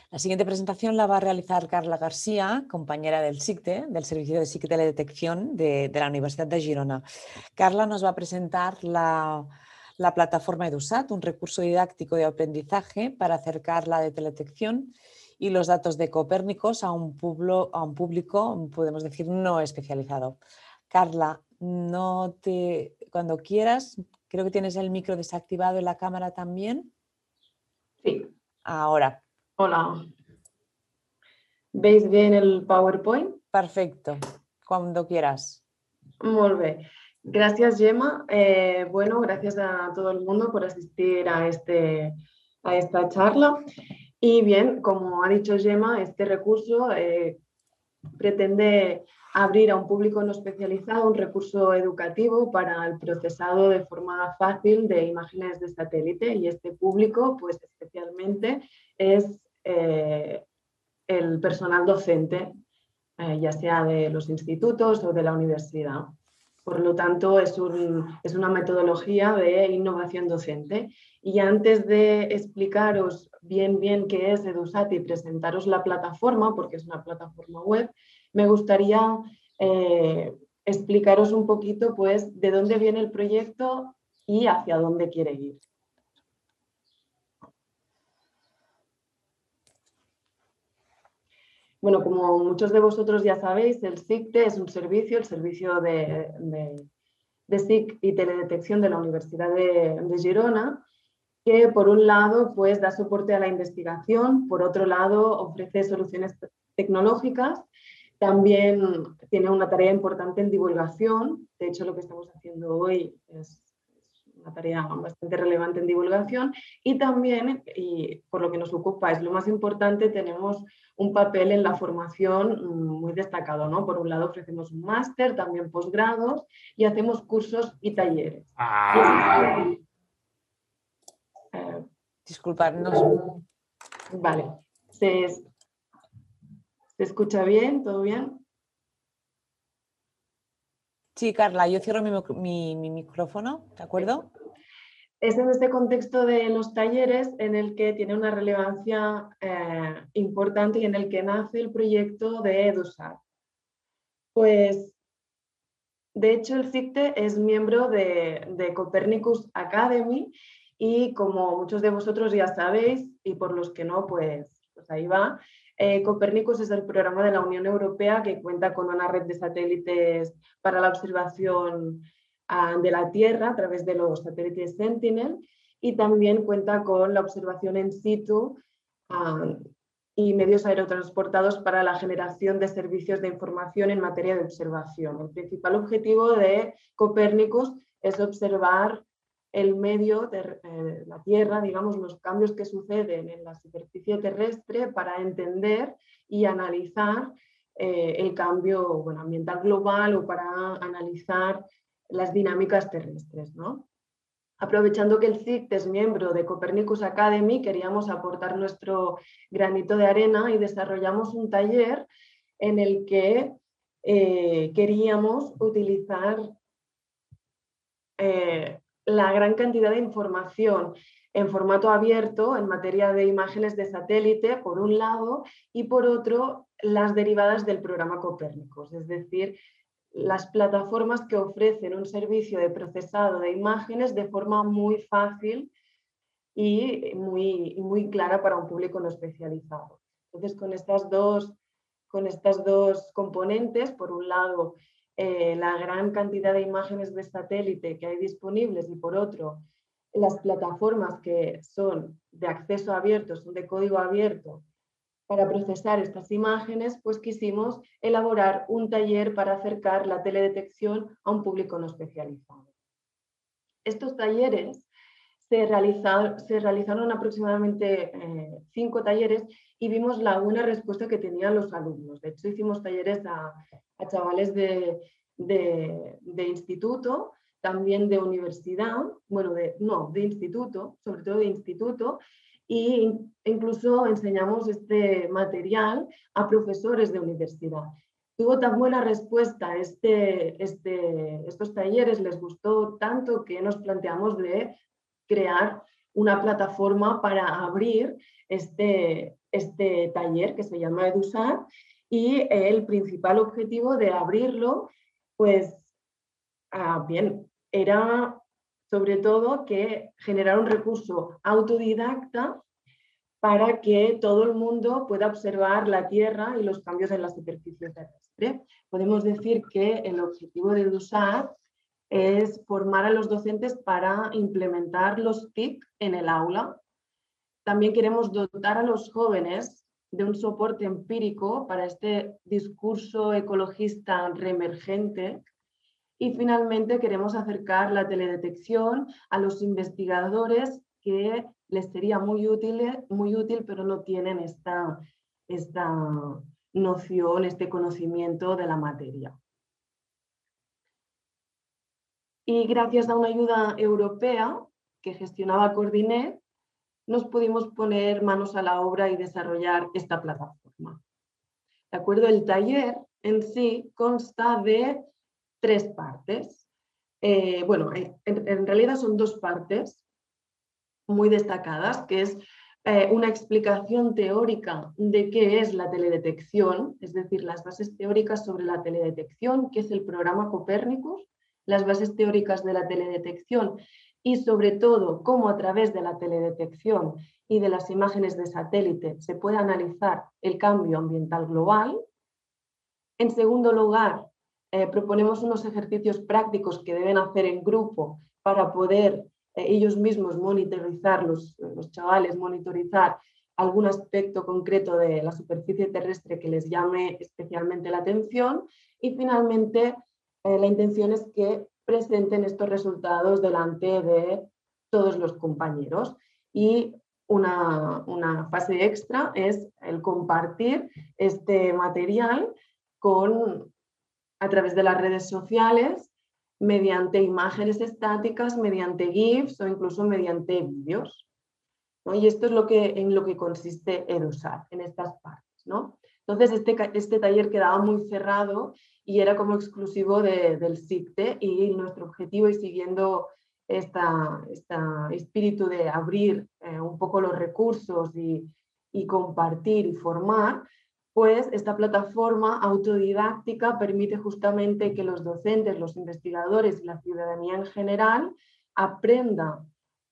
La siguiente presentación la va a realizar Carla García, compañera del SICTE, del Servicio de SIC Teledetección de la Universidad de Girona. Carla nos va a presentar la plataforma EduSat, un recurso didáctico de aprendizaje para acercar la de teledetección y los datos de Copérnicos a un público, podemos decir, no especializado. Carla, cuando quieras, creo que tienes el micro desactivado y la cámara también. Sí. Ahora. Hola. ¿Veis bien el PowerPoint? Perfecto. Cuando quieras. Molt bé. Gracias, Gemma. Bueno, gracias a todo el mundo por asistir a esta charla. Y bien, como ha dicho Gemma, este recurso pretende abrir a un público no especializado un recurso educativo para el procesado de forma fácil de imágenes de satélite, y este público, pues especialmente, es el personal docente, ya sea de los institutos o de la universidad. Por lo tanto, es una metodología de innovación docente. Y antes de explicaros bien qué es EduSat y presentaros la plataforma, porque es una plataforma web, me gustaría explicaros un poquito, pues, de dónde viene el proyecto y hacia dónde quiere ir. Bueno, como muchos de vosotros ya sabéis, el SICTE es un servicio, el servicio de SIC y teledetección de la Universidad de Girona, que por un lado pues da soporte a la investigación, por otro lado ofrece soluciones tecnológicas, también tiene una tarea importante en divulgación. De hecho, lo que estamos haciendo hoy es una tarea bastante relevante en divulgación, y también, y por lo que nos ocupa es lo más importante, tenemos un papel en la formación muy destacado, ¿no? Por un lado ofrecemos un máster, también posgrados, y hacemos cursos y talleres. Disculpadnos. Vale. ¿Se escucha bien? ¿Todo bien? Sí, Carla, yo cierro mi micrófono, ¿de acuerdo? Es en este contexto de los talleres en el que tiene una relevancia importante y en el que nace el proyecto de EduSat. Pues, de hecho, el SICTE es miembro de Copernicus Academy, y como muchos de vosotros ya sabéis, y por los que no, pues ahí va, Copernicus es el programa de la Unión Europea que cuenta con una red de satélites para la observación de la Tierra a través de los satélites Sentinel, y también cuenta con la observación in situ y medios aerotransportados para la generación de servicios de información en materia de observación. El principal objetivo de Copérnicus es observar el medio de la Tierra, digamos, los cambios que suceden en la superficie terrestre, para entender y analizar el cambio ambiental global, o para analizar las dinámicas terrestres, ¿no? Aprovechando que el CICT es miembro de Copernicus Academy, queríamos aportar nuestro granito de arena y desarrollamos un taller en el que queríamos utilizar la gran cantidad de información en formato abierto en materia de imágenes de satélite, por un lado, y por otro, las derivadas del programa Copérnicus, es decir, las plataformas que ofrecen un servicio de procesado de imágenes de forma muy fácil y muy clara para un público no especializado. Entonces, con estas dos componentes, por un lado, la gran cantidad de imágenes de satélite que hay disponibles, y por otro, las plataformas que son de acceso abierto, son de código abierto, para procesar estas imágenes, pues quisimos elaborar un taller para acercar la teledetección a un público no especializado. Estos talleres se realizaron aproximadamente 5 talleres, y vimos la buena respuesta que tenían los alumnos. De hecho, hicimos talleres a chavales de instituto, también de universidad, bueno, de instituto, sobre todo de instituto, e incluso enseñamos este material a profesores de universidad. Tuvo tan buena respuesta estos talleres, les gustó tanto, que nos planteamos de crear una plataforma para abrir este taller que se llama EduSat, y el principal objetivo de abrirlo, pues, bien, era sobre todo que generar un recurso autodidacta para que todo el mundo pueda observar la Tierra y los cambios en la superficie terrestre. Podemos decir que el objetivo de EduSat es formar a los docentes para implementar los TIC en el aula. También queremos dotar a los jóvenes de un soporte empírico para este discurso ecologista reemergente. Y finalmente queremos acercar la teledetección a los investigadores que les sería muy útil, pero no tienen esta noción, este conocimiento de la materia. Y gracias a una ayuda europea que gestionaba Coordinet, nos pudimos poner manos a la obra y desarrollar esta plataforma. ¿De acuerdo? El taller en sí consta de 3 partes. Bueno, en realidad son 2 partes muy destacadas, que es una explicación teórica de qué es la teledetección, es decir, las bases teóricas sobre la teledetección, qué es el programa Copérnicus, las bases teóricas de la teledetección y sobre todo cómo a través de la teledetección y de las imágenes de satélite se puede analizar el cambio ambiental global. En segundo lugar, proponemos unos ejercicios prácticos que deben hacer en grupo para poder ellos mismos monitorizar, los chavales monitorizar algún aspecto concreto de la superficie terrestre que les llame especialmente la atención. Y finalmente, la intención es que presenten estos resultados delante de todos los compañeros. Y una fase extra es el compartir este material a través de las redes sociales, mediante imágenes estáticas, mediante GIFs o incluso mediante vídeos, ¿no? Y esto es en lo que consiste EduSat, en estas partes, ¿no? Entonces, este taller quedaba muy cerrado y era como exclusivo del SICTE, y nuestro objetivo, y siguiendo este espíritu de abrir un poco los recursos y compartir y formar, pues esta plataforma autodidáctica permite justamente que los docentes, los investigadores y la ciudadanía en general aprendan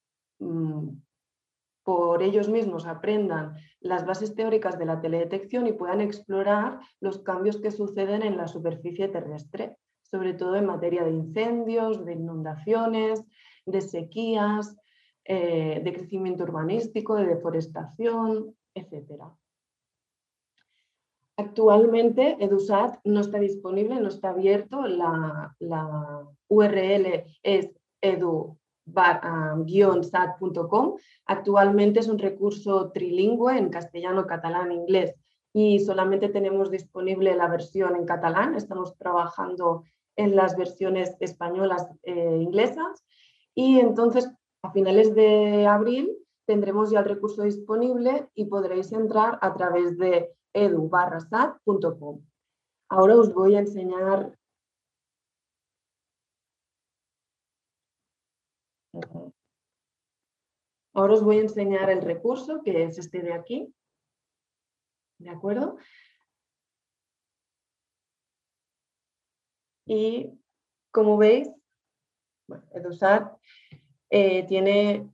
por ellos mismos, aprendan las bases teóricas de la teledetección y puedan explorar los cambios que suceden en la superficie terrestre, sobre todo en materia de incendios, de inundaciones, de sequías, de crecimiento urbanístico, de deforestación, etc. Actualmente EduSat no está disponible, no está abierto. La URL es edu-sat.com. Actualmente es un recurso trilingüe en castellano, catalán e inglés, y solamente tenemos disponible la versión en catalán. Estamos trabajando en las versiones españolas e inglesas, y entonces a finales de abril tendremos ya el recurso disponible y podréis entrar a través de edu-sat.com. Ahora os voy a enseñar. Ahora os voy a enseñar el recurso, que es este de aquí. ¿De acuerdo? Y como veis, bueno, EduSat tiene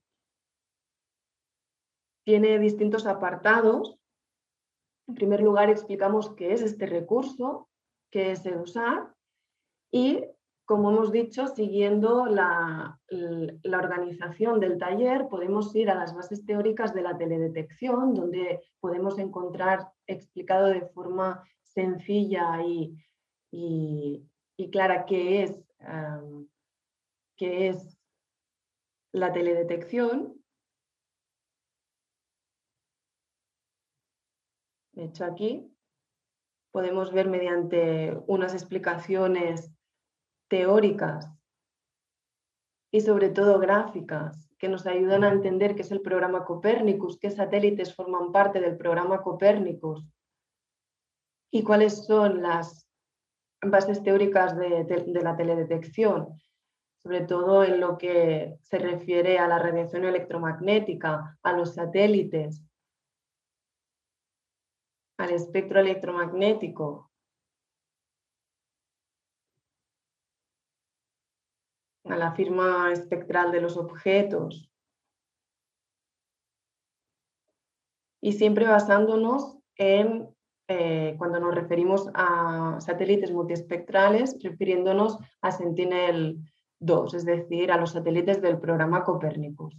distintos apartados. En primer lugar, explicamos qué es este recurso, qué es EduSat, y, como hemos dicho, siguiendo la organización del taller, podemos ir a las bases teóricas de la teledetección, donde podemos encontrar explicado de forma sencilla y clara qué es la teledetección. De hecho, aquí podemos ver mediante unas explicaciones teóricas y sobre todo gráficas que nos ayudan a entender qué es el programa Copérnicus, qué satélites forman parte del programa Copérnicus y cuáles son las bases teóricas de la teledetección. sobre todo en lo que se refiere a la radiación electromagnética, a los satélites, al espectro electromagnético, a la firma espectral de los objetos, y siempre basándonos en, cuando nos referimos a satélites multiespectrales, refiriéndonos a Sentinel-2, es decir, a los satélites del programa Copérnicus.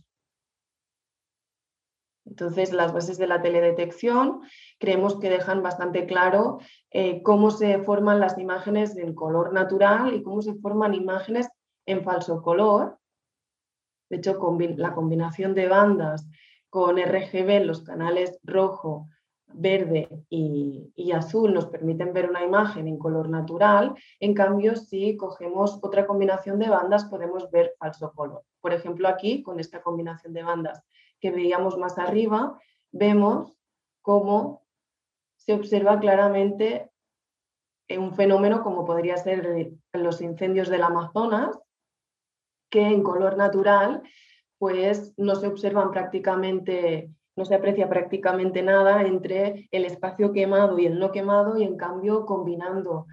Entonces, las bases de la teledetección creemos que dejan bastante claro cómo se forman las imágenes en color natural y cómo se forman imágenes en falso color. De hecho, la combinación de bandas con RGB en los canales rojo, verde y azul nos permiten ver una imagen en color natural. En cambio, si cogemos otra combinación de bandas, podemos ver falso color. Por ejemplo, aquí, con esta combinación de bandas que veíamos más arriba, vemos cómo se observa claramente un fenómeno como podría ser los incendios del Amazonas, que en color natural pues no se observan prácticamente, no se aprecia prácticamente nada entre el espacio quemado y el no quemado, y en cambio combinando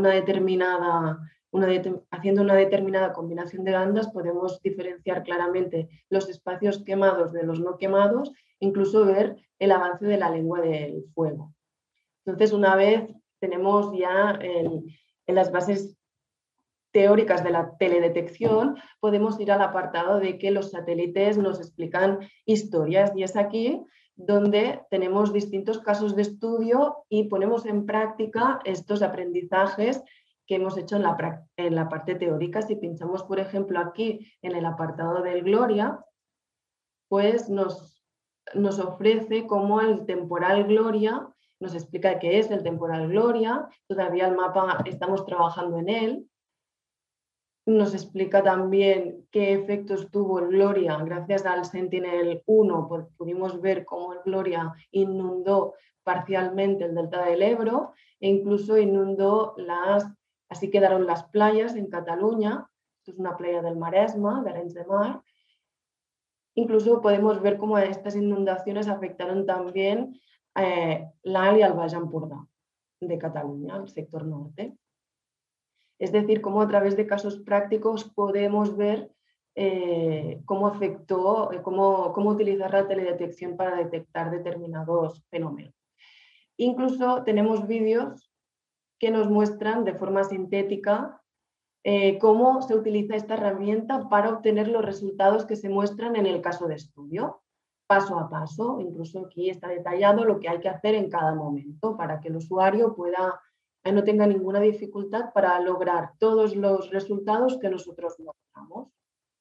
haciendo una determinada combinación de bandas podemos diferenciar claramente los espacios quemados de los no quemados, incluso ver el avance de la lengua del fuego. Entonces, una vez tenemos ya en las bases teóricas de la teledetección, podemos ir al apartado de que los satélites nos explican historias, y es aquí donde tenemos distintos casos de estudio y ponemos en práctica estos aprendizajes que hemos hecho en la parte teórica. Si pinchamos, por ejemplo, aquí en el apartado del Gloria, pues nos ofrece cómo el temporal Gloria, nos explica qué es el temporal Gloria, todavía el mapa estamos trabajando en él. Nos explica también qué efectos tuvo el Gloria. Gracias al Sentinel-1 pues pudimos ver cómo el Gloria inundó parcialmente el delta del Ebro e incluso inundó así quedaron las playas en Cataluña. Esto es una playa del Maresme, de Arenys de Mar. Incluso podemos ver cómo estas inundaciones afectaron también l'Alt y al Baix Empordà de Cataluña, el sector norte. Es decir, cómo a través de casos prácticos podemos ver cómo afectó, cómo utilizar la teledetección para detectar determinados fenómenos. Incluso tenemos vídeos que nos muestran de forma sintética cómo se utiliza esta herramienta para obtener los resultados que se muestran en el caso de estudio, paso a paso. Incluso aquí está detallado lo que hay que hacer en cada momento para que el usuario no tenga ninguna dificultad para lograr todos los resultados que nosotros logramos.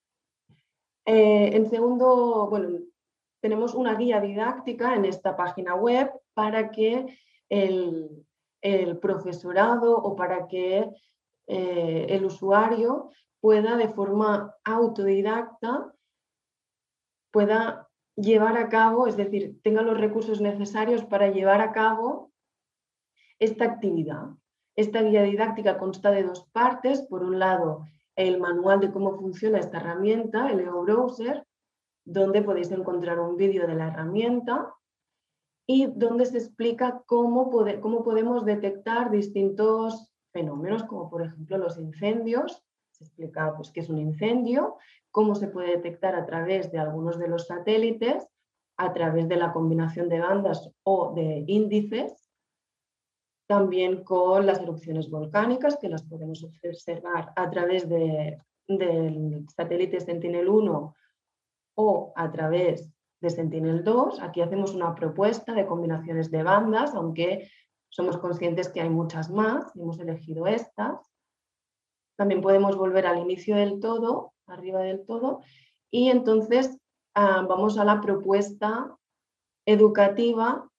En segundo, bueno, tenemos una guía didáctica en esta página web para que el profesorado o para que el usuario pueda de forma autodidacta, pueda llevar a cabo, es decir, tenga los recursos necesarios para llevar a cabo esta actividad. Esta guía didáctica consta de dos partes. Por un lado, el manual de cómo funciona esta herramienta, el EO Browser, donde podéis encontrar un vídeo de la herramienta y donde se explica cómo podemos detectar distintos fenómenos, como por ejemplo los incendios. Se explica pues, qué es un incendio, cómo se puede detectar a través de algunos de los satélites, a través de la combinación de bandas o de índices, también con las erupciones volcánicas, que las podemos observar a través del satélite Sentinel-1 o a través de Sentinel-2. Aquí hacemos una propuesta de combinaciones de bandas, aunque somos conscientes que hay muchas más, y hemos elegido estas. También podemos volver al inicio del todo, arriba del todo, y entonces vamos a la propuesta educativa,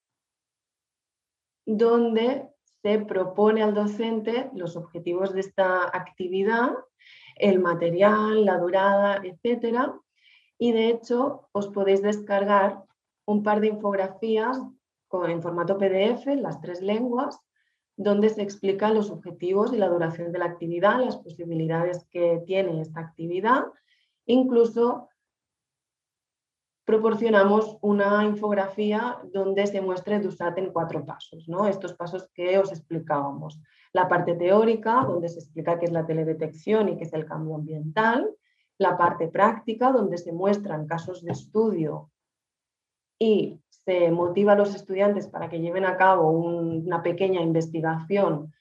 donde se propone al docente los objetivos de esta actividad, el material, la durada, etcétera. Y de hecho os podéis descargar un par de infografías en formato PDF, las 3 lenguas, donde se explican los objetivos y la duración de la actividad, las posibilidades que tiene esta actividad. Incluso proporcionamos una infografía donde se muestre EduSat en 4 pasos, ¿no? Estos pasos que os explicábamos. La parte teórica, donde se explica qué es la teledetección y qué es el cambio ambiental. La parte práctica, donde se muestran casos de estudio y se motiva a los estudiantes para que lleven a cabo una pequeña investigación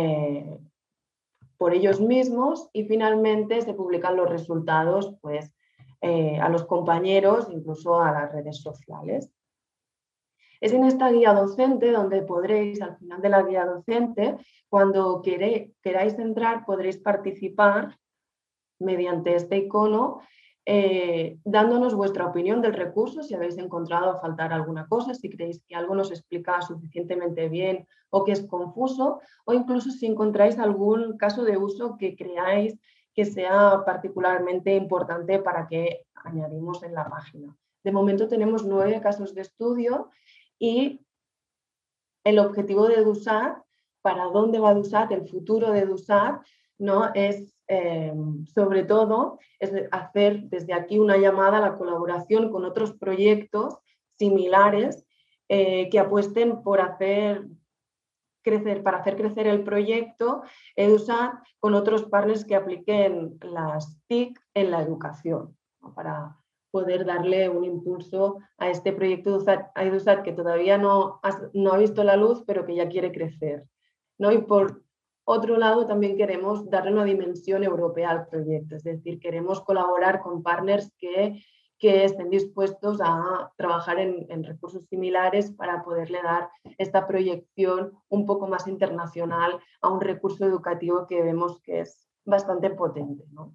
por ellos mismos, y finalmente se publican los resultados pues, a los compañeros, incluso a las redes sociales. Es en esta guía docente donde podréis, al final de la guía docente, cuando queráis entrar, podréis participar mediante este icono, dándonos vuestra opinión del recurso, si habéis encontrado faltar alguna cosa, si creéis que algo nos explica suficientemente bien o que es confuso, o incluso si encontráis algún caso de uso que creáis que sea particularmente importante para que añadimos en la página. De momento tenemos 9 casos de estudio y el objetivo de EduSat, para dónde va EduSat, el futuro de EduSat, ¿no? Es sobre todo es hacer desde aquí una llamada a la colaboración con otros proyectos similares que apuesten por hacer crecer el proyecto EduSat con otros partners que apliquen las TIC en la educación, ¿no? Para poder darle un impulso a este proyecto EduSat que todavía no ha visto la luz, pero que ya quiere crecer, ¿no? Y por otro lado, también queremos darle una dimensión europea al proyecto, es decir, queremos colaborar con partners que estén dispuestos a trabajar en recursos similares para poderle dar esta proyección un poco más internacional a un recurso educativo que vemos que es bastante potente, ¿no?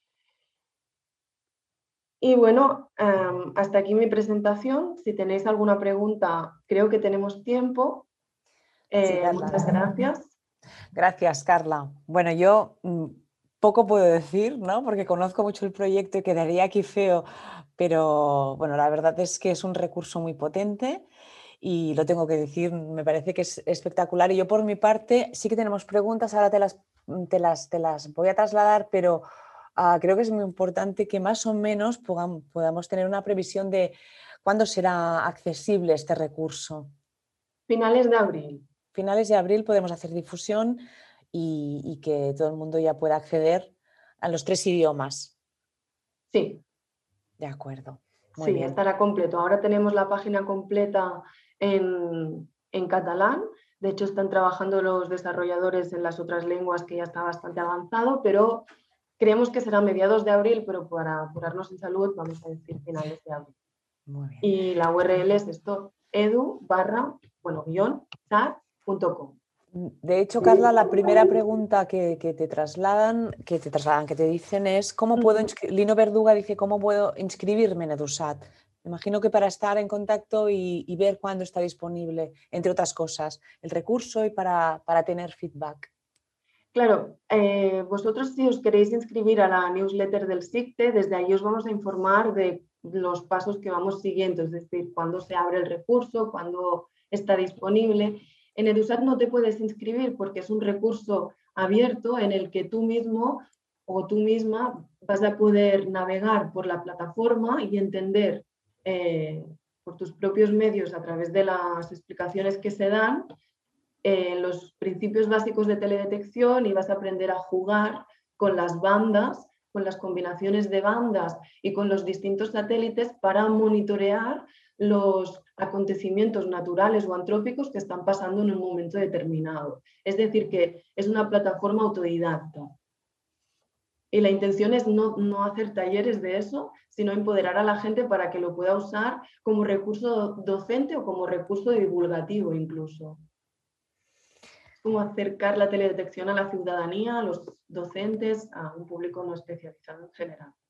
Y bueno, hasta aquí mi presentación. Si tenéis alguna pregunta, creo que tenemos tiempo. Sí, Carla. Muchas gracias. Gracias, Carla. Bueno, yo poco puedo decir, ¿no? Porque conozco mucho el proyecto y quedaría aquí feo, pero bueno, la verdad es que es un recurso muy potente y lo tengo que decir, me parece que es espectacular. Y yo por mi parte sí que tenemos preguntas, ahora te las voy a trasladar, pero creo que es muy importante que más o menos podamos tener una previsión de cuándo será accesible este recurso. Finales de abril. Finales de abril podemos hacer difusión y que todo el mundo ya pueda acceder a los 3 idiomas. Sí. De acuerdo. Muy Sí, bien. estará completo. Ahora tenemos la página completa en catalán. De hecho, están trabajando los desarrolladores en las otras lenguas, que ya está bastante avanzado, pero creemos que será mediados de abril, pero para apurarnos en salud vamos a decir finales de abril. Muy bien. Y la URL es esto, edu/sat.com. De hecho, Carla, la primera pregunta que te trasladan, que te dicen es ¿cómo puedo Lino Verduga dice ¿cómo puedo inscribirme en EduSat? Me imagino que para estar en contacto y ver cuándo está disponible, entre otras cosas, el recurso y para tener feedback. Claro, vosotros si os queréis inscribir a la newsletter del SICTE, desde ahí os vamos a informar de los pasos que vamos siguiendo, es decir, cuándo se abre el recurso, cuándo está disponible. En EduSat no te puedes inscribir porque es un recurso abierto en el que tú mismo o tú misma vas a poder navegar por la plataforma y entender por tus propios medios a través de las explicaciones que se dan los principios básicos de teledetección y vas a aprender a jugar con las bandas, con las combinaciones de bandas y con los distintos satélites para monitorear los acontecimientos naturales o antrópicos que están pasando en un momento determinado. Es decir, que es una plataforma autodidacta. Y la intención es no hacer talleres de eso, sino empoderar a la gente para que lo pueda usar como recurso docente o como recurso divulgativo incluso. Cómo acercar la teledetección a la ciudadanía, a los docentes, a un público no especializado en general.